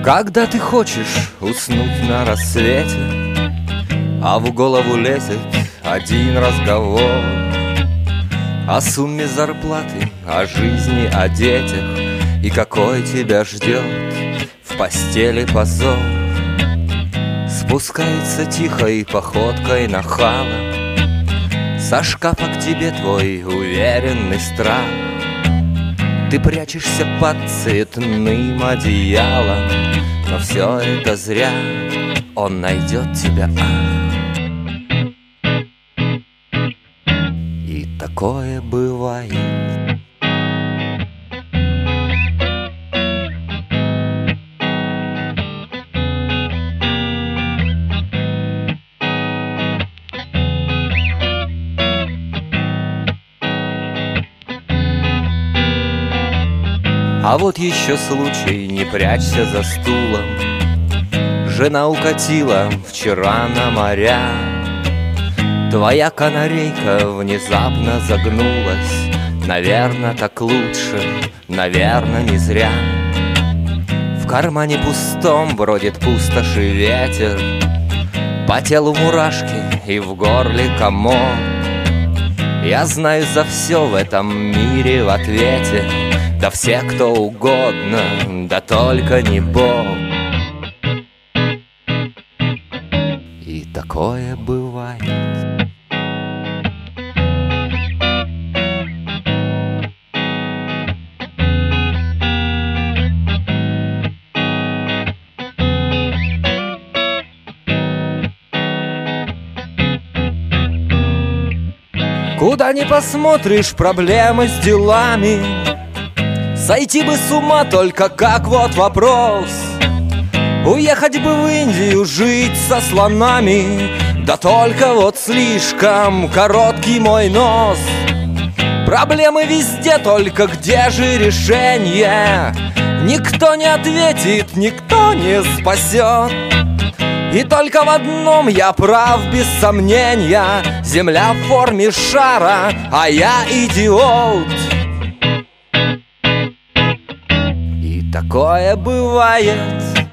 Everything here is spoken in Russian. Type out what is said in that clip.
Когда ты хочешь уснуть на рассвете, а в голову лезет один разговор о сумме зарплаты, о жизни, о детях и какой тебя ждет в постели позор. Спускается тихой походкой нахала со шкафа к тебе твой уверенный страх. Ты прячешься под цветным одеялом, но все это зря, он найдет тебя. И такое бывает. А вот еще случай, не прячься за стулом. Жена укатила вчера на моря. Твоя канарейка внезапно загнулась. Наверно, так лучше, наверно, не зря. В кармане пустом бродит пустоши ветер. По телу мурашки и в горле комок. Я знаю за все в этом мире в ответе. Да все кто угодно, да только не Бог. И такое бывает. Куда ни посмотришь, проблемы с делами. Сойти бы с ума, только как вот вопрос. Уехать бы в Индию, жить со слонами. Да только вот слишком короткий мой нос. Проблемы везде, только где же решение? Никто не ответит, никто не спасет. И только в одном я прав без сомнения. Земля в форме шара, а я идиот. И такое бывает.